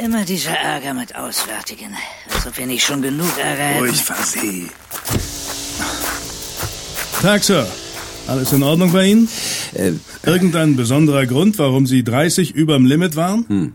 Immer dieser Ärger mit Auswärtigen. Als ob wir nicht schon genug Ärger hätten. Ruhig, Fuzzy. Tag, Sir. Alles in Ordnung bei Ihnen? Irgendein besonderer Grund, warum Sie 30 überm Limit waren?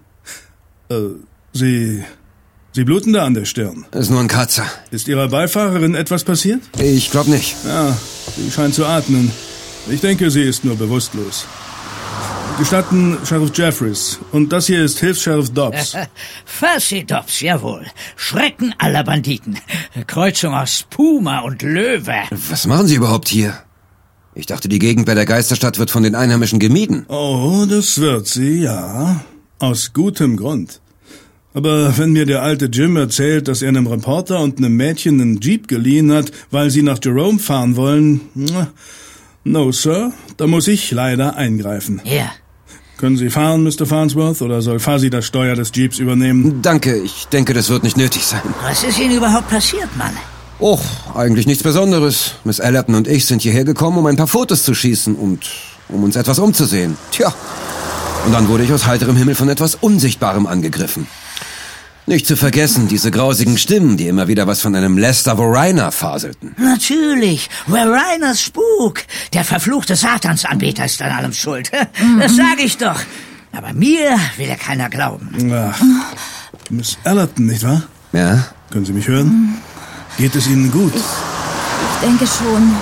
Sie bluten da an der Stirn. Das ist nur ein Kratzer. Ist Ihrer Beifahrerin etwas passiert? Ich glaube nicht. Ja, sie scheint zu atmen. Ich denke, sie ist nur bewusstlos. Gestatten, Sheriff Jeffries. Und das hier ist Hilfs-Sheriff Dobbs. Fuzzy Dobbs, jawohl. Schrecken aller Banditen. Kreuzung aus Puma und Löwe. Was machen Sie überhaupt hier? Ich dachte, die Gegend bei der Geisterstadt wird von den Einheimischen gemieden. Oh, das wird sie, ja. Aus gutem Grund. Aber wenn mir der alte Jim erzählt, dass er einem Reporter und einem Mädchen einen Jeep geliehen hat, weil sie nach Jerome fahren wollen... No, Sir, da muss ich leider eingreifen. Ja. Können Sie fahren, Mr. Farnsworth, oder soll Fuzzy das Steuer des Jeeps übernehmen? Danke, ich denke, das wird nicht nötig sein. Was ist Ihnen überhaupt passiert, Mann? Och, eigentlich nichts Besonderes. Miss Allerton und ich sind hierher gekommen, um ein paar Fotos zu schießen und um uns etwas umzusehen. Tja, und dann wurde ich aus heiterem Himmel von etwas Unsichtbarem angegriffen. Nicht zu vergessen, diese grausigen Stimmen, die immer wieder was von einem Lester Verreiner faselten. Natürlich, Verreiners Spuk. Der verfluchte Satansanbeter ist an allem schuld. Das sage ich doch. Aber mir will ja keiner glauben. Ach, Miss Allerton, nicht wahr? Ja? Können Sie mich hören? Geht es Ihnen gut? Ich denke schon.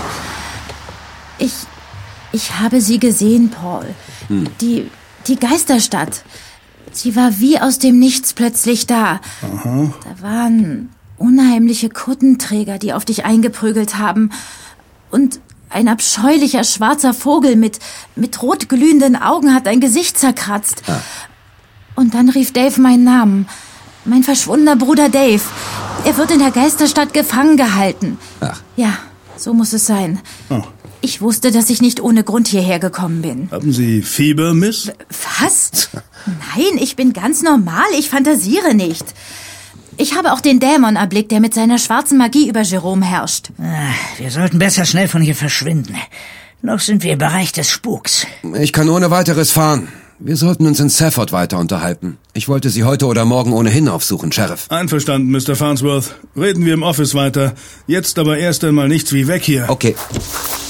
Ich habe sie gesehen, Paul. Die Geisterstadt. Sie war wie aus dem Nichts plötzlich da. Aha. Da waren unheimliche Kuttenträger, die auf dich eingeprügelt haben. Und ein abscheulicher schwarzer Vogel mit rot glühenden Augen hat dein Gesicht zerkratzt. Ah. Und dann rief Dave meinen Namen. Mein verschwundener Bruder Dave. Er wird in der Geisterstadt gefangen gehalten. Ach. Ja, so muss es sein. Oh. Ich wusste, dass ich nicht ohne Grund hierher gekommen bin. Haben Sie Fieber, Miss? Was? Nein, ich bin ganz normal. Ich fantasiere nicht. Ich habe auch den Dämon erblickt, der mit seiner schwarzen Magie über Jerome herrscht. Wir sollten besser schnell von hier verschwinden. Noch sind wir im Bereich des Spuks. Ich kann ohne weiteres fahren. Wir sollten uns in Safford weiter unterhalten. Ich wollte Sie heute oder morgen ohnehin aufsuchen, Sheriff. Einverstanden, Mr. Farnsworth. Reden wir im Office weiter. Jetzt aber erst einmal nichts wie weg hier. Okay.